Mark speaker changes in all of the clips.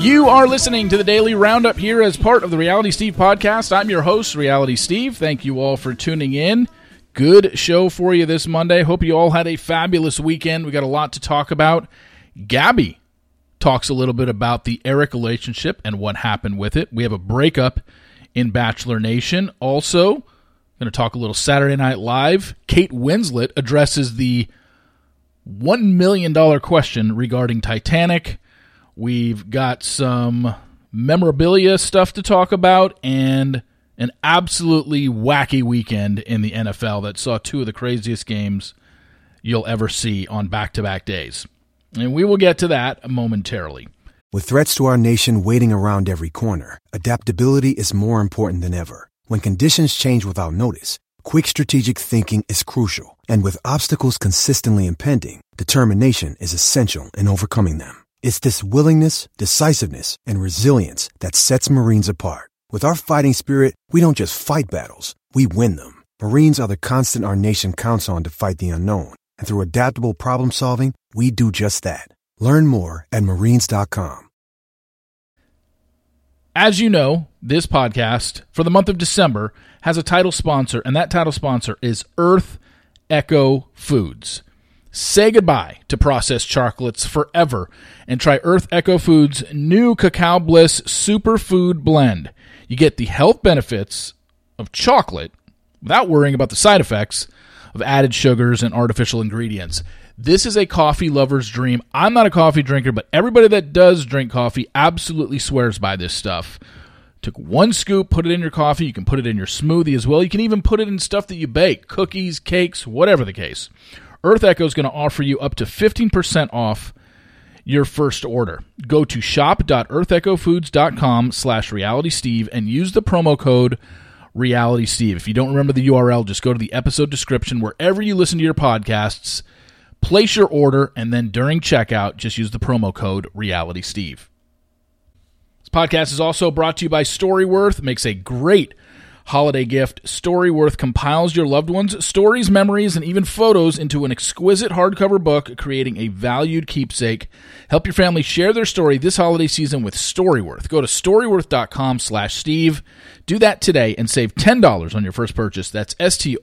Speaker 1: You are listening to the Daily Roundup here as part of the Reality Steve podcast. I'm your host, Reality Steve. Thank you all for tuning in. Good show for you this Monday. Hope you all had a fabulous weekend. We got a lot to talk about. Gabby talks a little bit about the Eric relationship and what happened with it. We have a breakup in Bachelor Nation. Also, going to talk a little Saturday Night Live. Kate Winslet addresses the $1 million question regarding Titanic. We've got some memorabilia stuff to talk about and an absolutely wacky weekend in the NFL that saw two of the craziest games you'll ever see on back-to-back days. And we will get to that momentarily.
Speaker 2: With threats to our nation waiting around every corner, adaptability is more important than ever. When conditions change without notice, quick strategic thinking is crucial. And with obstacles consistently impending, determination is essential in overcoming them. It's this willingness, decisiveness, and resilience that sets Marines apart. With our fighting spirit, we don't just fight battles, we win them. Marines are the constant our nation counts on to fight the unknown. And through adaptable problem solving, we do just that. Learn more at Marines.com.
Speaker 1: As you know, this podcast, for the month of December, has a title sponsor, and that title sponsor is Earth Echo Foods. Say goodbye to processed chocolates forever and try Earth Echo Foods' new Cacao Bliss Superfood Blend. You get the health benefits of chocolate without worrying about the side effects of added sugars and artificial ingredients. This is a coffee lover's dream. I'm not a coffee drinker, but everybody that does drink coffee absolutely swears by this stuff. Took one scoop, put it in your coffee. You can put it in your smoothie as well. You can even put it in stuff that you bake, cookies, cakes, whatever the case. Earth Echo is going to offer you up to 15% off your first order. Go to shop.earthechofoods.com/realitysteve and use the promo code realitysteve. If you don't remember the URL, just go to the episode description wherever you listen to your podcasts, place your order, and then during checkout, just use the promo code realitysteve. This podcast is also brought to you by Storyworth. It makes a great holiday gift. Storyworth compiles your loved ones' stories, memories, and even photos into an exquisite hardcover book, creating a valued keepsake. Help your family share their story this holiday season with Storyworth. Go to storyworth.com/Steve. Do that today and save $10 on your first purchase. That's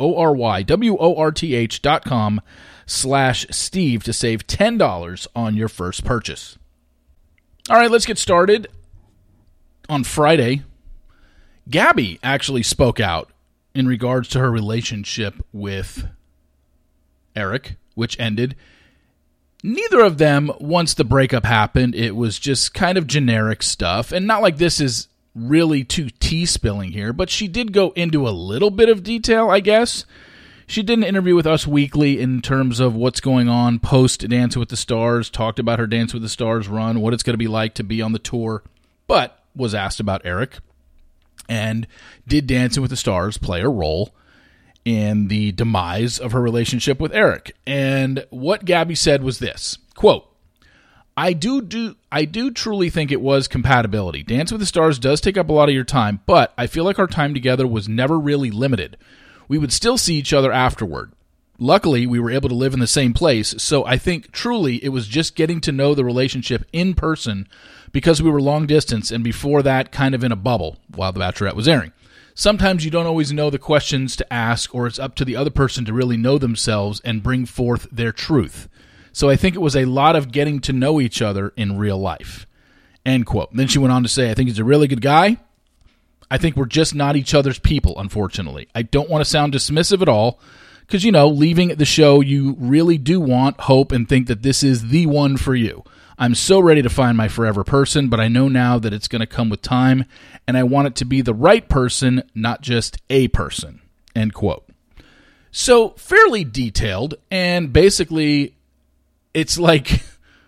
Speaker 1: STORYWORTH.com/Steve to save $10 on your first purchase. All right, let's get started. On Friday, Gabby actually spoke out in regards to her relationship with Eric, which ended. Neither of them, once the breakup happened, it was just kind of generic stuff. And not like this is really too tea-spilling here, but she did go into a little bit of detail, I guess. She did an interview with Us Weekly in terms of what's going on post Dance with the Stars, talked about her Dance with the Stars run, what it's going to be like to be on the tour, but was asked about Eric. And did Dancing with the Stars play a role in the demise of her relationship with Eric? And what Gabby said was this, quote, I do truly think it was compatibility. Dance with the Stars does take up a lot of your time, but I feel like our time together was never really limited. We would still see each other afterward. Luckily, we were able to live in the same place, so I think truly it was just getting to know the relationship in person because we were long distance and before that kind of in a bubble while The Bachelorette was airing. Sometimes you don't always know the questions to ask, or it's up to the other person to really know themselves and bring forth their truth. So I think it was a lot of getting to know each other in real life. End quote. Then she went on to say, I think he's a really good guy. I think we're just not each other's people, unfortunately. I don't want to sound dismissive at all, because, you know, leaving the show, you really do want, hope, and think that this is the one for you. I'm so ready to find my forever person, but I know now that it's going to come with time, and I want it to be the right person, not just a person. End quote. So, fairly detailed, and basically, it's like,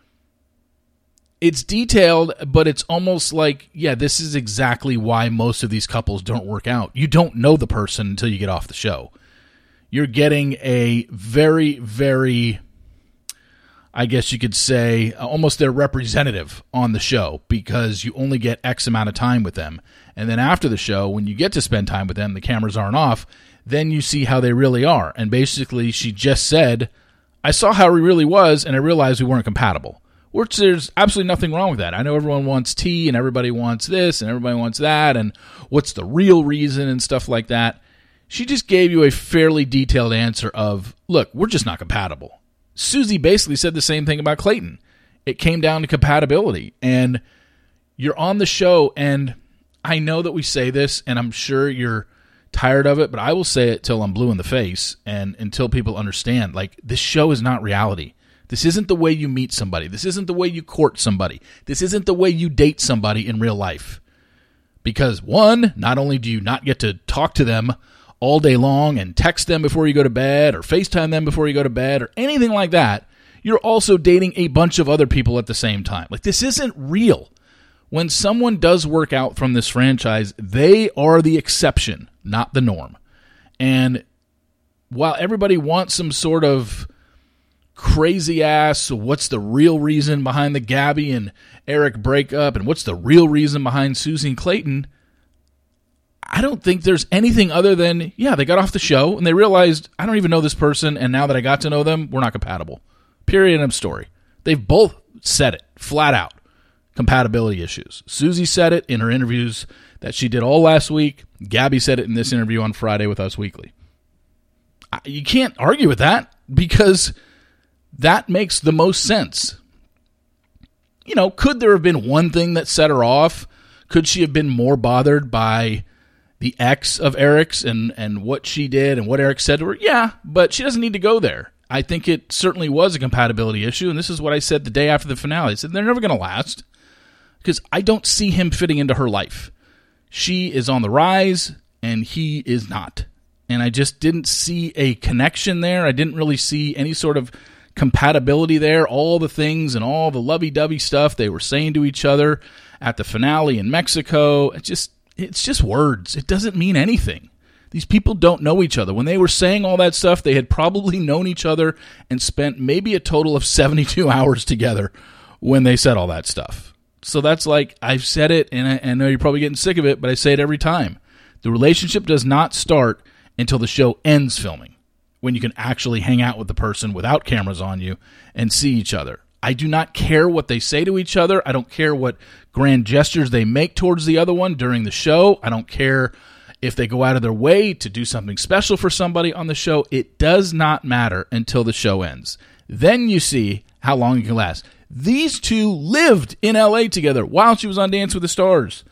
Speaker 1: it's detailed, but it's almost like, yeah, this is exactly why most of these couples don't work out. You don't know the person until you get off the show. You're getting a very, very, I guess you could say, almost their representative on the show because you only get X amount of time with them. And then after the show, when you get to spend time with them, the cameras aren't off, then you see how they really are. And basically, she just said, I saw how he really was, and I realized we weren't compatible. which there's absolutely nothing wrong with that. I know everyone wants tea and everybody wants this and everybody wants that and what's the real reason and stuff like that. She just gave you a fairly detailed answer of, look, we're just not compatible. Susie basically said the same thing about Clayton. It came down to compatibility. And you're on the show, and I know that we say this, and I'm sure you're tired of it, but I will say it till I'm blue in the face and until people understand, like, this show is not reality. This isn't the way you meet somebody. This isn't the way you court somebody. This isn't the way you date somebody in real life. Because, one, not only do you not get to talk to them all day long and text them before you go to bed or FaceTime them before you go to bed or anything like that, you're also dating a bunch of other people at the same time. Like, this isn't real. When someone does work out from this franchise, they are the exception, not the norm. And while everybody wants some sort of crazy ass, what's the real reason behind the Gabby and Eric breakup, and what's the real reason behind Susie and Clayton, I don't think there's anything other than, yeah, they got off the show and they realized, I don't even know this person, and now that I got to know them, we're not compatible. Period, end of story. They've both said it, flat out. Compatibility issues. Susie said it in her interviews that she did all last week. Gabby said it in this interview on Friday with Us Weekly. You can't argue with that because that makes the most sense. You know, could there have been one thing that set her off? Could she have been more bothered by the ex of Eric's and what she did and what Eric said to her? Yeah, but she doesn't need to go there. I think it certainly was a compatibility issue, and this is what I said the day after the finale. I said, they're never going to last because I don't see him fitting into her life. She is on the rise, and he is not. And I just didn't see a connection there. I didn't really see any sort of compatibility there. All the things and all the lovey-dovey stuff they were saying to each other at the finale in Mexico, it's just words. It doesn't mean anything. These people don't know each other. When they were saying all that stuff, they had probably known each other and spent maybe a total of 72 hours together when they said all that stuff. So that's like, I've said it, and I know you're probably getting sick of it, but I say it every time. The relationship does not start until the show ends filming, when you can actually hang out with the person without cameras on you and see each other. I do not care what they say to each other. I don't care what grand gestures they make towards the other one during the show. I don't care if they go out of their way to do something special for somebody on the show. It does not matter until the show ends. Then you see how long it can last. These two lived in L.A. together while she was on Dance with the Stars.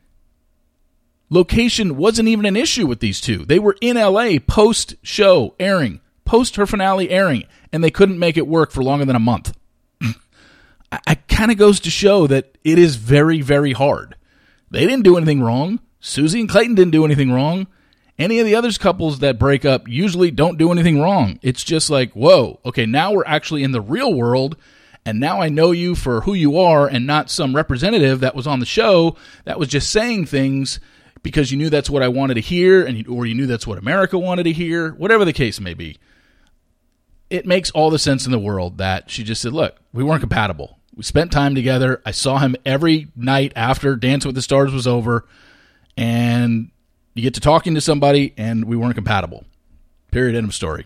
Speaker 1: Location wasn't even an issue with these two. They were in L.A. post-show airing, post her finale airing, and they couldn't make it work for longer than a month. It kind of goes to show that it is very, very hard. They didn't do anything wrong. Susie and Clayton didn't do anything wrong. Any of the other couples that break up usually don't do anything wrong. It's just like, whoa, okay, now we're actually in the real world, and now I know you for who you are and not some representative that was on the show that was just saying things because you knew that's what I wanted to hear, or you knew that's what America wanted to hear, whatever the case may be. It makes all the sense in the world that she just said, look, we weren't compatible. We spent time together. I saw him every night after Dance with the Stars was over, and you get to talking to somebody, and we weren't compatible. Period, end of story.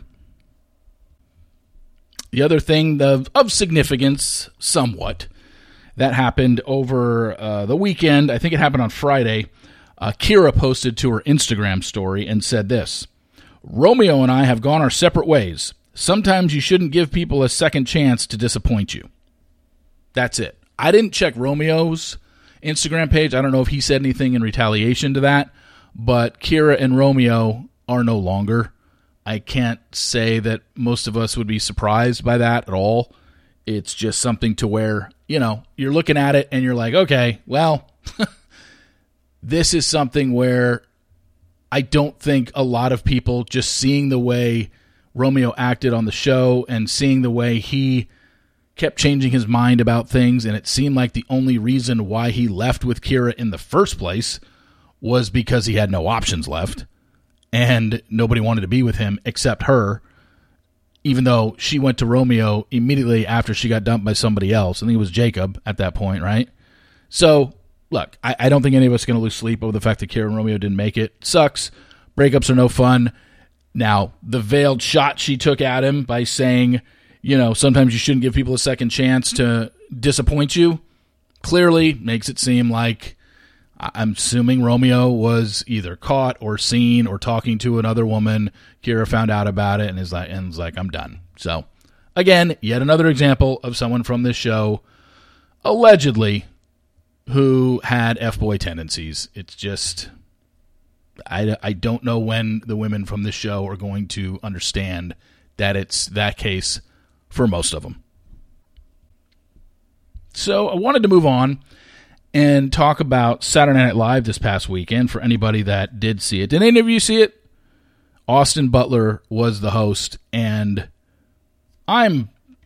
Speaker 1: The other thing of significance, somewhat, that happened over the weekend, I think it happened on Friday, Kira posted to her Instagram story and said this: Romeo and I have gone our separate ways. Sometimes you shouldn't give people a second chance to disappoint you. That's it. I didn't check Romeo's Instagram page. I don't know if he said anything in retaliation to that, but Kira and Romeo are no longer. I can't say that most of us would be surprised by that at all. It's just something to where, you're looking at it and you're like, okay, well, this is something where I don't think a lot of people, just seeing the way Romeo acted on the show and seeing the way he kept changing his mind about things, and it seemed like the only reason why he left with Kira in the first place was because he had no options left and nobody wanted to be with him except her, even though she went to Romeo immediately after she got dumped by somebody else. I think it was Jacob at that point, right? So, look, I don't think any of us are going to lose sleep over the fact that Kira and Romeo didn't make it. Sucks. Breakups are no fun. Now, the veiled shot she took at him by saying, sometimes you shouldn't give people a second chance to disappoints you. Clearly makes it seem like, I'm assuming Romeo was either caught or seen or talking to another woman. Kira found out about it and is like, I'm done. So, again, yet another example of someone from this show, allegedly, who had F-boy tendencies. It's just, I don't know when the women from this show are going to understand that it's that case for most of them. So I wanted to move on and talk about Saturday Night Live this past weekend for anybody that did see it. Did any of you see it? Austin Butler was the host, and I'm,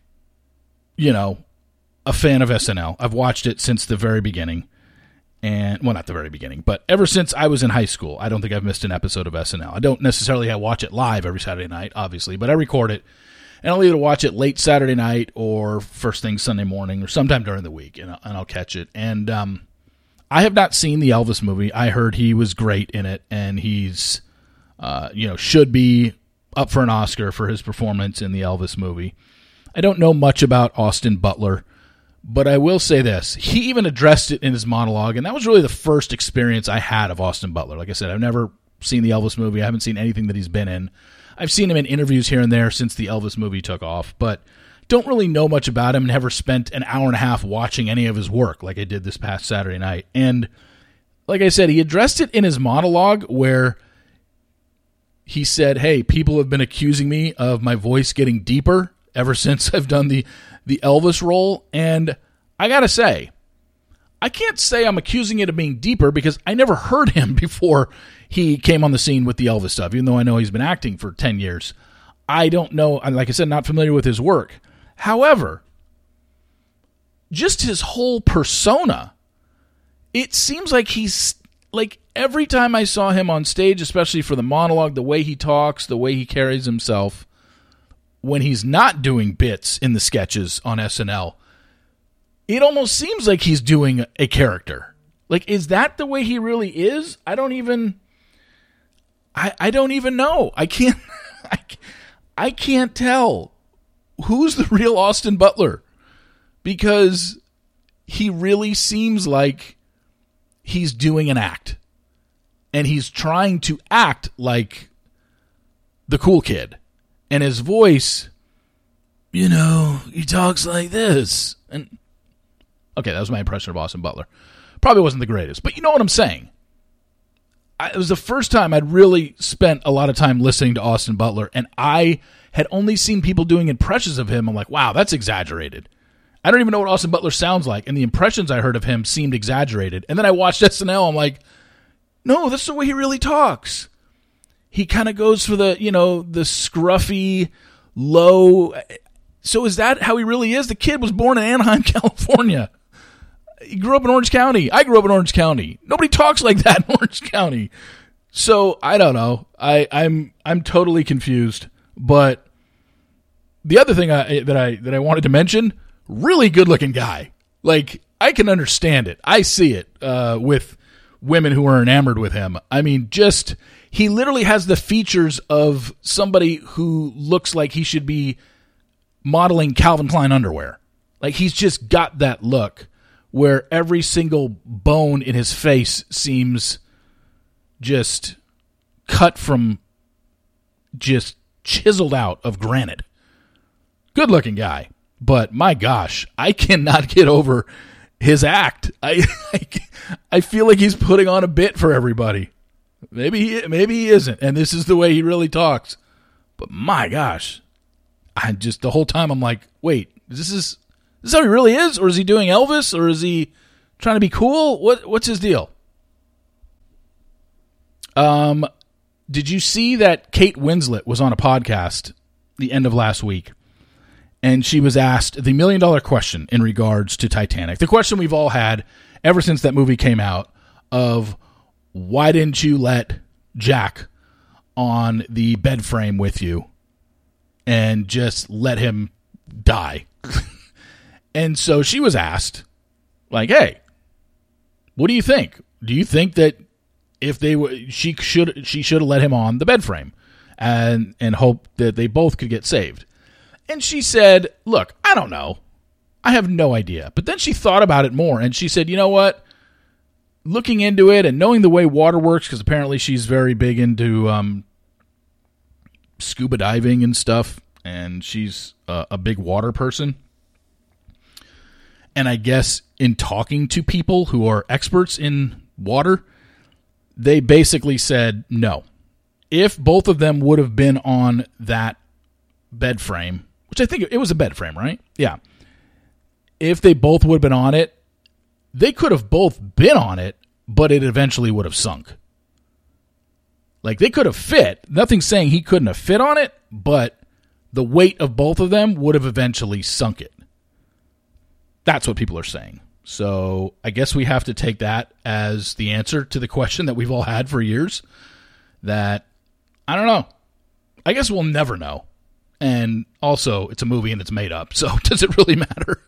Speaker 1: a fan of SNL. I've watched it since the very beginning. And, well, not the very beginning, but ever since I was in high school, I don't think I've missed an episode of SNL. I don't necessarily watch it live every Saturday night, obviously, but I record it, and I'll either watch it late Saturday night or first thing Sunday morning or sometime during the week, and I'll catch it. And I have not seen the Elvis movie. I heard he was great in it, and he's, should be up for an Oscar for his performance in the Elvis movie. I don't know much about Austin Butler, but I will say this. He even addressed it in his monologue, and that was really the first experience I had of Austin Butler. Like I said, I've never seen the Elvis movie. I haven't seen anything that he's been in. I've seen him in interviews here and there since the Elvis movie took off, but don't really know much about him, never spent an hour and a half watching any of his work like I did this past Saturday night. And like I said, he addressed it in his monologue where he said, hey, people have been accusing me of my voice getting deeper ever since I've done the Elvis role. And I got to say, I can't say I'm accusing it of being deeper because I never heard him before he came on the scene with the Elvis stuff, even though I know he's been acting for 10 years. I don't know. Like I said, not familiar with his work. However, just his whole persona, it seems like he's, like every time I saw him on stage, especially for the monologue, the way he talks, the way he carries himself, when he's not doing bits in the sketches on SNL, it almost seems like he's doing a character. Like, is that the way he really is? I don't even know. I can't tell who's the real Austin Butler, because he really seems like he's doing an act, and he's trying to act like the cool kid, and his voice, he talks like this. And okay, that was my impression of Austin Butler. Probably wasn't the greatest, but you know what I'm saying. It was the first time I'd really spent a lot of time listening to Austin Butler, and I had only seen people doing impressions of him. I'm like, wow, that's exaggerated. I don't even know what Austin Butler sounds like, and the impressions I heard of him seemed exaggerated. And then I watched SNL, I'm like, no, that's the way he really talks. He kind of goes for the, the scruffy, low. So is that how he really is? The kid was born in Anaheim, California. He grew up in Orange County. I grew up in Orange County. Nobody talks like that in Orange County. So I don't know. I'm totally confused. But the other thing that I wanted to mention, really good looking guy. Like, I can understand it. I see it with women who are enamored with him. I mean, he literally has the features of somebody who looks like he should be modeling Calvin Klein underwear. Like, he's just got that look where every single bone in his face seems just cut from, just chiseled out of granite. Good looking guy. But my gosh, I cannot get over his act. I feel like he's putting on a bit for everybody. Maybe he isn't, and this is the way he really talks. But my gosh, the whole time I'm like, wait, is this how he really is, or is he doing Elvis, or is he trying to be cool? What's his deal? Did you see that Kate Winslet was on a podcast the end of last week, and she was asked the $1 million question in regards to Titanic? The question we've all had ever since that movie came out of, why didn't you let Jack on the bed frame with you and just let him die? And so she was asked, like, hey, what do you think? Do you think that if she should have let him on the bed frame and hope that they both could get saved? And she said, look, I don't know. I have no idea. But then she thought about it more, and she said, you know what? Looking into it and knowing the way water works, because apparently she's very big into scuba diving and stuff, and she's a big water person. And I guess in talking to people who are experts in water, they basically said no. If both of them would have been on that bed frame, which I think it was a bed frame, right? Yeah. If they both would have been on it, they could have both been on it, but it eventually would have sunk. Like, they could have fit. Nothing's saying he couldn't have fit on it, but the weight of both of them would have eventually sunk it. That's what people are saying. So I guess we have to take that as the answer to the question that we've all had for years. That, I don't know. I guess we'll never know. And also, it's a movie and it's made up, so does it really matter?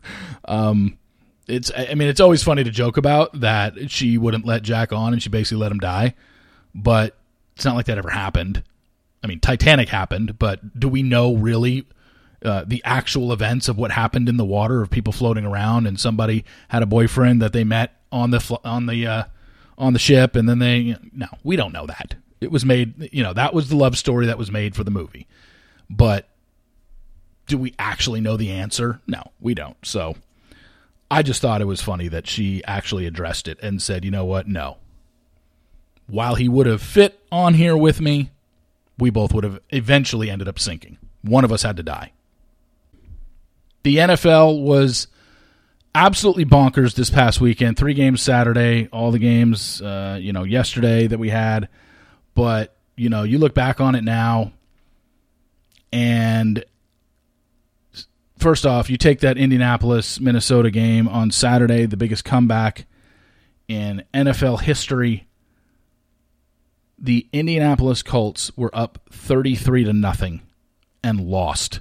Speaker 1: It's always funny to joke about that she wouldn't let Jack on and she basically let him die, but it's not like that ever happened. I mean, Titanic happened, but do we know really the actual events of what happened in the water, of people floating around and somebody had a boyfriend that they met on the ship, and then no, we don't know that. It was made, that was the love story that was made for the movie, but do we actually know the answer? No, we don't. So I just thought it was funny that she actually addressed it and said, you know what? No. While he would have fit on here with me, we both would have eventually ended up sinking. One of us had to die. The NFL was absolutely bonkers this past weekend. 3 games Saturday, all the games, yesterday that we had. But, you look back on it now, and first off, you take that Indianapolis-Minnesota game on Saturday, the biggest comeback in NFL history. The Indianapolis Colts were up 33-0 and lost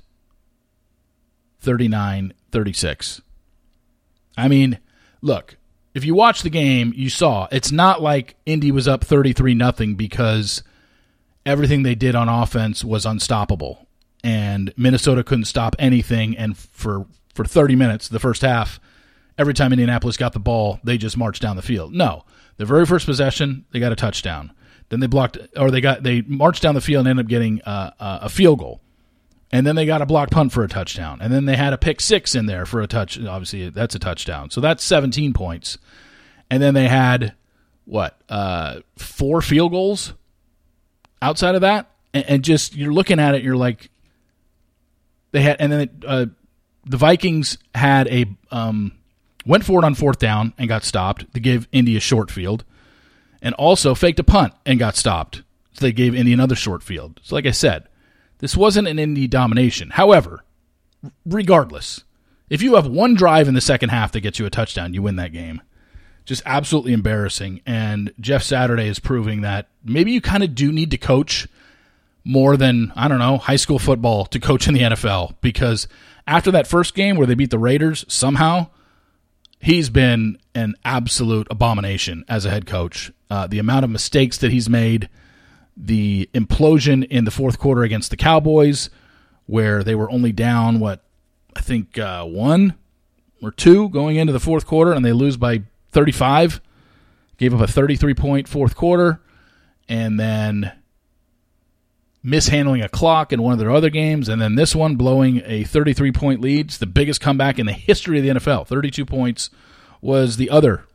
Speaker 1: 39-36. I mean, look, if you watch the game, you saw it's not like Indy was up 33-0 because everything they did on offense was unstoppable. And Minnesota couldn't stop anything, and for 30 minutes, the first half, every time Indianapolis got the ball, they just marched down the field. No, the very first possession, they got a touchdown. Then they marched down the field and ended up getting a field goal. And then they got a blocked punt for a touchdown. And then they had a pick six in there for a touch. Obviously, that's a touchdown. So that's 17 points. And then they had, 4 field goals outside of that? And just, you're looking at it, you're like, the Vikings had went for it on 4th down and got stopped to give Indy a short field, and also faked a punt and got stopped. So they gave Indy another short field. So like I said, this wasn't an Indy domination. However, regardless, if you have one drive in the second half that gets you a touchdown, you win that game. Just absolutely embarrassing. And Jeff Saturday is proving that maybe you kind of do need to coach more than, high school football to coach in the NFL, because after that first game where they beat the Raiders, somehow he's been an absolute abomination as a head coach. The amount of mistakes that he's made, the implosion in the fourth quarter against the Cowboys, where they were only down, 1 or 2 going into the fourth quarter, and they lose by 35, gave up a 33-point fourth quarter, and then mishandling a clock in one of their other games, and then this one blowing a 33-point lead. It's the biggest comeback in the history of the NFL. 32 points was the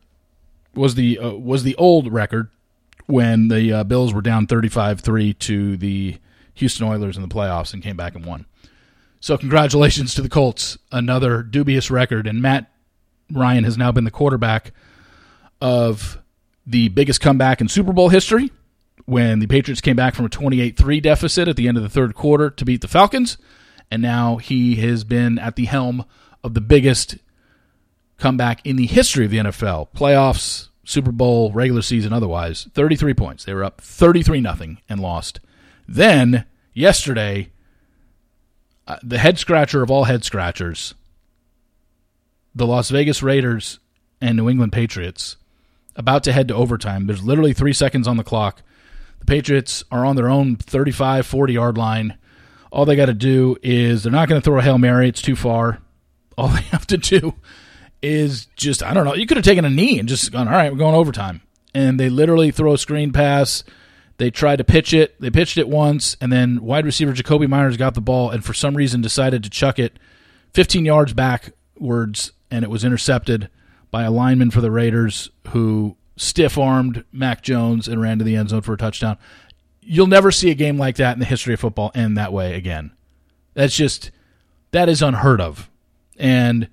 Speaker 1: old record when the Bills were down 35-3 to the Houston Oilers in the playoffs and came back and won. So congratulations to the Colts, another dubious record, and Matt Ryan has now been the quarterback of the biggest comeback in Super Bowl history, when the Patriots came back from a 28-3 deficit at the end of the third quarter to beat the Falcons, and now he has been at the helm of the biggest comeback in the history of the NFL. Playoffs, Super Bowl, regular season, otherwise. 33 points. They were up 33-0 and lost. Then, yesterday, the head-scratcher of all head-scratchers, the Las Vegas Raiders and New England Patriots, about to head to overtime. There's literally 3 seconds on the clock. The Patriots are on their own 35, 40-yard line. All they got to do is, they're not going to throw a Hail Mary. It's too far. All they have to do is just, I don't know, you could have taken a knee and just gone, all right, we're going overtime. And they literally throw a screen pass. They tried to pitch it. They pitched it once, and then wide receiver Jakobi Meyers got the ball and for some reason decided to chuck it 15 yards backwards, and it was intercepted by a lineman for the Raiders who stiff-armed Mac Jones and ran to the end zone for a touchdown. You'll never see a game like that in the history of football end that way again. That is unheard of. And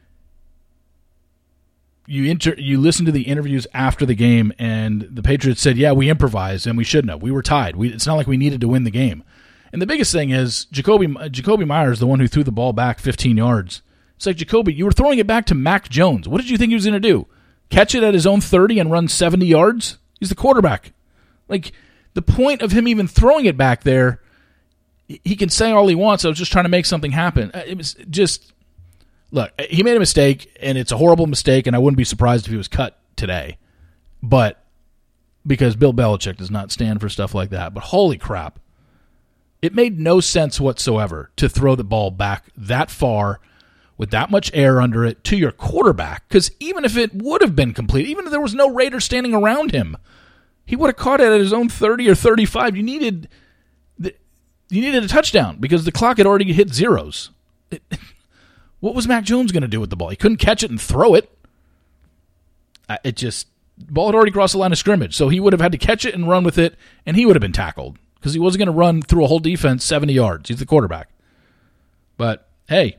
Speaker 1: you listen to the interviews after the game, and the Patriots said, yeah, we improvised, and we shouldn't have. We were tied. It's not like we needed to win the game. And the biggest thing is Jakobi Meyers, the one who threw the ball back 15 yards. It's like, Jakobi, you were throwing it back to Mac Jones. What did you think he was going to do? Catch it at his own 30 and run 70 yards? He's the quarterback. Like, the point of him even throwing it back there, he can say all he wants, I was just trying to make something happen. It was just... Look, he made a mistake, and it's a horrible mistake, and I wouldn't be surprised if he was cut today. But because Bill Belichick does not stand for stuff like that. But holy crap, it made no sense whatsoever to throw the ball back that far with that much air under it to your quarterback. Because even if it would have been complete, even if there was no Raider standing around him, he would have caught it at his own 30 or 35. You needed a touchdown because the clock had already hit zeros. What was Mac Jones going to do with the ball? He couldn't catch it and throw it. The ball had already crossed the line of scrimmage, so he would have had to catch it and run with it, and he would have been tackled because he wasn't going to run through a whole defense 70 yards. He's the quarterback. But, hey,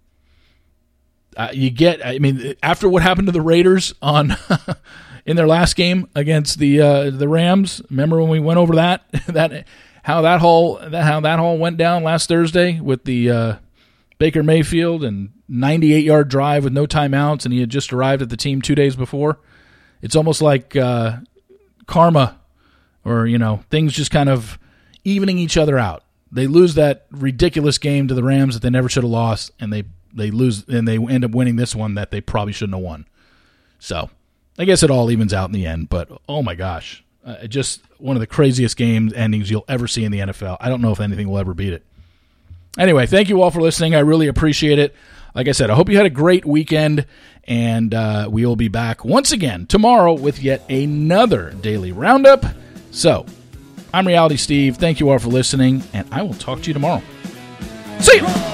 Speaker 1: after what happened to the Raiders in their last game against the Rams, remember when we went over that how that all went down last Thursday with the Baker Mayfield and 98-yard drive with no timeouts, and he had just arrived at the team 2 days before. It's almost like karma, or things just kind of evening each other out. They lose that ridiculous game to the Rams that they never should have lost, and they lose, and they end up winning this one that they probably shouldn't have won. So I guess it all evens out in the end. But oh my gosh, just one of the craziest game endings you'll ever see in the NFL. I don't know if anything will ever beat it. Anyway, thank you all for listening. I really appreciate it. Like I said, I hope you had a great weekend, and we will be back once again tomorrow with yet another Daily Roundup. So, I'm Reality Steve. Thank you all for listening, and I will talk to you tomorrow. See you!